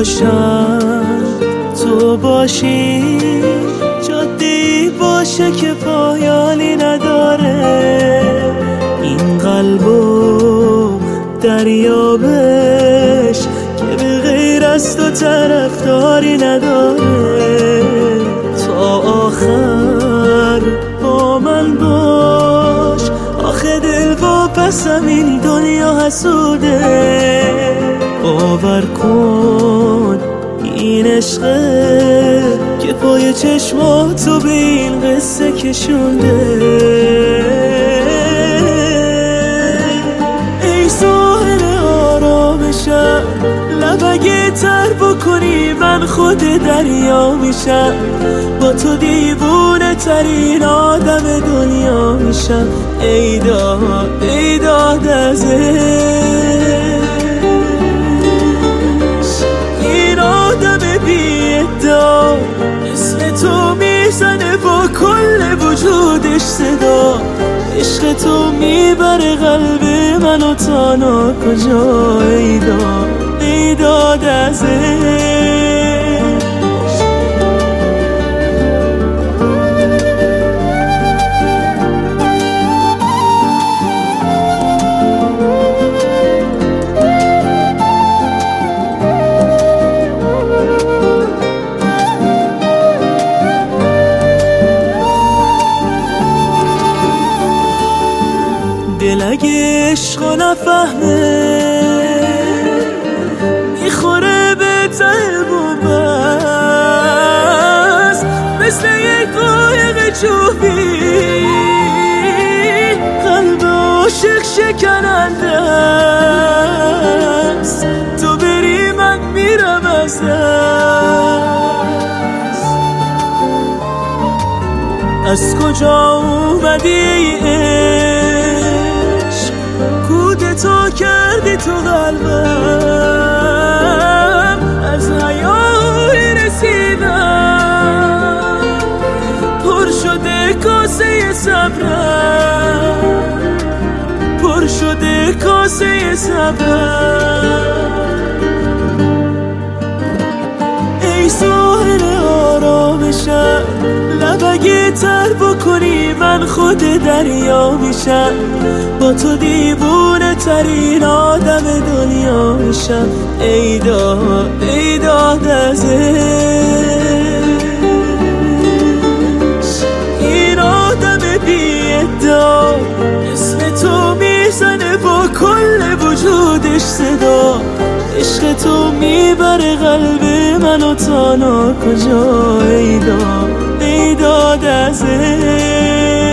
باشم تو باشی، جاده‌ای باشه که پایانی نداره. این قلبو دریابش که به غیر از تو طرفداری نداره. تا آخر با من باش، آخه دل واپسم این دنیا حسوده. باور کن این عشقه که پای چشماتو به این قصه کشونده. ای ساحل آرامشم، لب اگه تر بکنی من خود دریا میشم. با تو دیوونه ترین آدم دنیا میشم. ای داد از این آدم بی ادعا، اسم تو میزنه با کل وجودش صدا. عشق تو میبره قلب منو تا ناکجا. ای داد از دل اگه عشقو نفهمه میخوره به ته بومبست، مثل یک قایق چوبی قلب عاشق شکننده است. تو بری من میرم از دست. از کجا اومدی ای عشق، کودتا کردی تو قلبم. از حیای رسیدم پر شده کاسه صبرم، پر شده کاسه صبرم. ای ساحل آرامشم، لب اگه تر بکنی من خود دریا میشم. با تو دیوونه ترین آدم دنیا میشم. ای داد از این آدم بی ادعا، اسم تو میزنه با کل وجودش صدا. عشق تو میبره قلب منو تا ناکجا. ای داد از